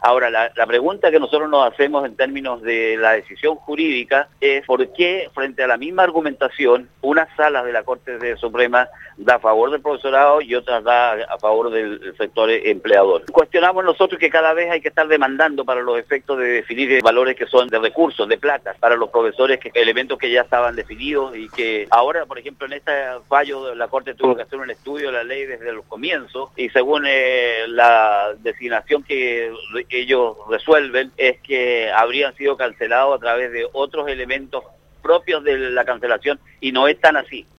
Ahora, la pregunta que nosotros nos hacemos en términos de la decisión jurídica es por qué, frente a la misma argumentación, unas salas de la Corte Suprema da a favor del profesorado y otras da a favor del sector empleador. Cuestionamos nosotros que cada vez hay que estar demandando para los efectos de definir valores que son de recursos, de plata, para los profesores, que elementos que ya estaban definidos y que ahora, por ejemplo, en este fallo la Corte tuvo que hacer un estudio de la ley desde los comienzos y según la designación que ellos resuelven es que habrían sido cancelados a través de otros elementos propios de la cancelación y no es tan así.